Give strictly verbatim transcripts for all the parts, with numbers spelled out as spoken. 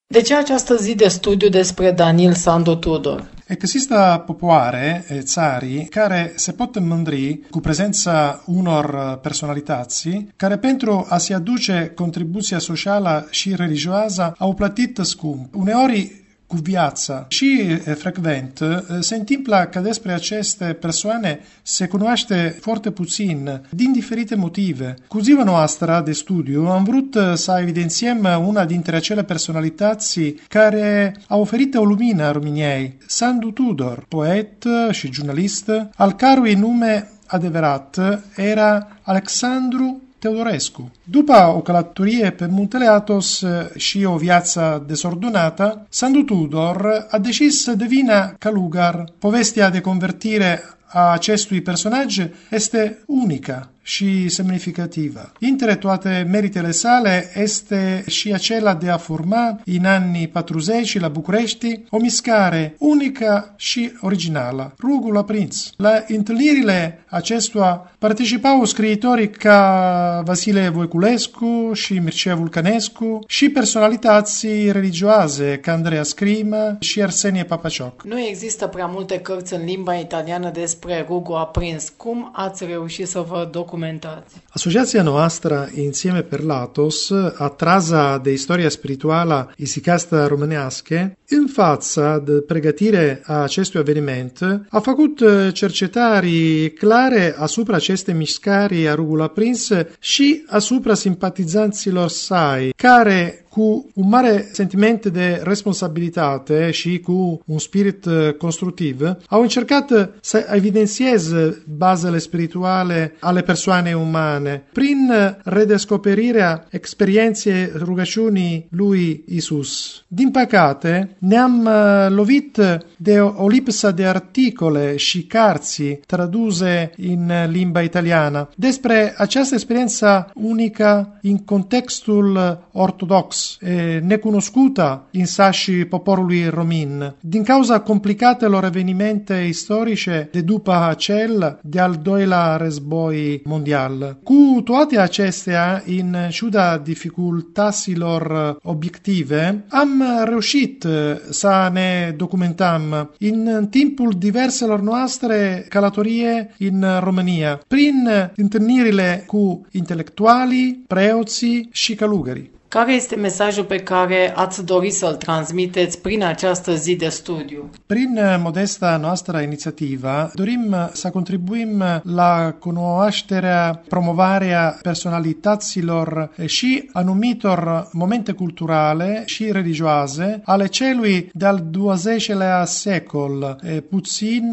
De ce această zi de studiu despre Danil Sandu Tudor? Există popoare, țari, care se pot mândri cu prezența unor personalități care pentru a se aduce contribuția socială și religioasă au plătit scump. Uneori cu viața și frecvent se întâmplă că despre aceste persoane se cunoaște foarte puțin din diferite motive. Cu ziua noastră de studiu am vrut să evidențiem una dintre acele personalități care au oferit o lumină României, Sandu Tudor, poet și jurnalist, al cărui nume adevărat era Alexandru Teodorescu. După o călătorie pe Muntele Athos și o viață dezordonată, Sandu Tudor a decis să devină călugăr. Povestea de convertire a acestui personaj este unică și semnificativă. Între toate meritele sale este și acela de a forma în anii patruzeci la București o mișcare unică și originală, Rugul Aprins. La întâlnirile acestuia participau scriitori ca Vasile Voiculescu și Mircea Vulcănescu și personalități religioase ca Andreea Scrima și Arsenie Papacioc. Nu există prea multe cărți în limba italiană despre Rugul Aprins. Cum ați reușit să vă documentați? Asociația noastră Insieme per l'Athos, atrasa de istoria spirituală isicasta românească, în fața de pregătire a acestui eveniment, a făcut cercetări clare asupra acestei mișcări a Rugul Aprins și asupra simpatizanților săi, care cu un mare sentiment de responsabilitate și cu un spirit constructiv, au încercat să evidențieze bazele spirituale ale persoanei umane prin redescoperirea experienței rugăciunii lui Isus. Din păcate, ne-am lovit de o lipsă de articole și cărți traduse în limba italiană despre această experiență unică în contextul ortodox, necunoscută în sașii poporului român, din cauza complicatelor evenimente istorice de după cel de-al doilea război mondial. Cu toate acestea, în ciuda dificultăților obiective, am reușit să ne documentăm în timpul diverselor noastre călătorie în România, prin întâlnirile cu intelectualii, preoții și călugării. Care este mesajul pe care ați dori să-l transmiteți prin această zi de studiu? Prin modesta noastră inițiativă dorim să contribuim la cunoașterea, promovarea personalităților și anumitor momente culturale și religioase ale celui de-al douăzeciselea secol, puțin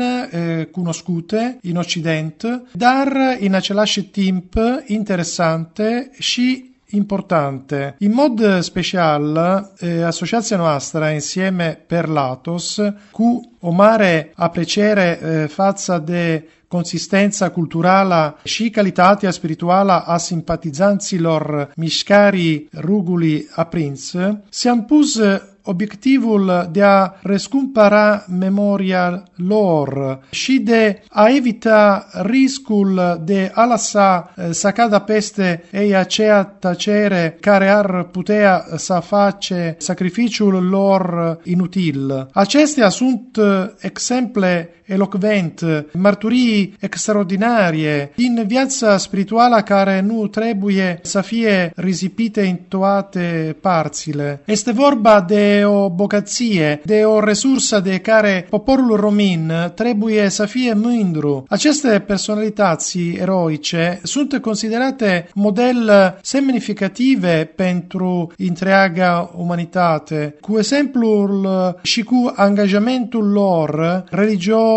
cunoscute în Occident, dar în același timp interesante și importante. In mod special, eh, asociația noastră Insieme per l'Athos, cu o mare apreciere eh, față de consistența culturală și calitatea spirituală a simpatizanților mișcării Rugului Aprins, si-am pus obiectivul de a răscumpăra memoria lor și de a evita riscul de a lăsa să cadă peste ei aceea tăcere care ar putea să face sacrificiul lor inutil. Acestea sunt exemple elocvent, mărturii extraordinarie din viața spirituală care nu trebuie să fie risipite în toate părțile. Este vorba de o bogăție, de o resursă de care poporul român trebuie să fie mândru. Aceste personalități eroice sunt considerate model semnificative pentru întreaga umanitate. Cu exemplul și cu angajamentul lor religios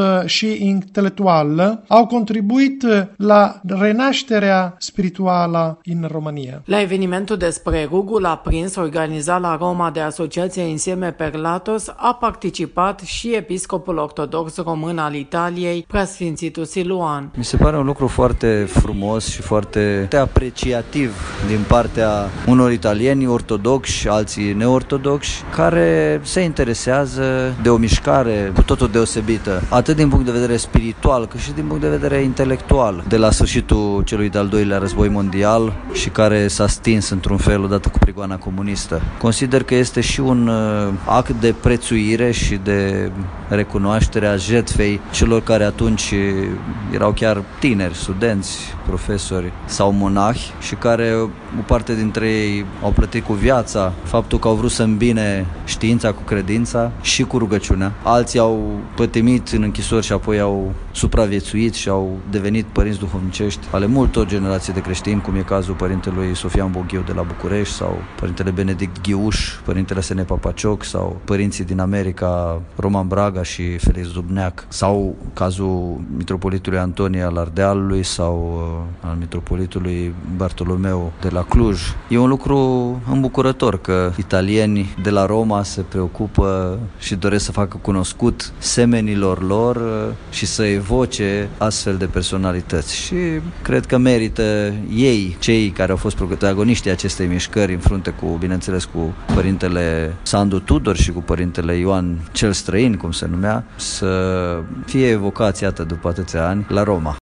și intelectual au contribuit la renașterea spirituală în România. La evenimentul despre Rugul Aprins, organizat la Roma de Asociația Insieme per l'Athos, a participat și episcopul ortodox român al Italiei, preasfințitul Siluan. Mi se pare un lucru foarte frumos și foarte apreciativ din partea unor italieni ortodoxi, alții neortodoxi, care se interesează de o mișcare cu totul deosebită, atât din punct de vedere spiritual, cât și din punct de vedere intelectual, de la sfârșitul celui de-al doilea război mondial și care s-a stins într-un fel odată cu prigoana comunistă. Consider că este și un act de prețuire și de recunoaștere a jertfei celor care atunci erau chiar tineri, studenți, profesori sau monahi și care o parte dintre ei au plătit cu viața faptul că au vrut să îmbine știința cu credința și cu rugăciunea. Alții au pătimit în închisori și apoi au supraviețuit și au devenit părinți duhovnicești ale multor generații de creștini, cum e cazul părintelui Sofian Boghiu de la București sau părintele Benedict Ghiuș, părintele Sene Papacioc sau părinții din America, Roman Braga și Felix Dubneac, sau cazul mitropolitului Antonie al Ardealului sau uh, al mitropolitului Bartolomeu de la Cluj. E un lucru îmbucurător că italieni de la Roma se preocupă și doresc să facă cunoscut semenilor lor uh, și să evoce astfel de personalități și cred că merită ei, cei care au fost protagoniștii acestei mișcări în frunte cu, bineînțeles, cu părintele Sandu Tudor și cu părintele Ioan cel Străin, cum se numea, să fie evocați, iată, după atâția ani, la Roma.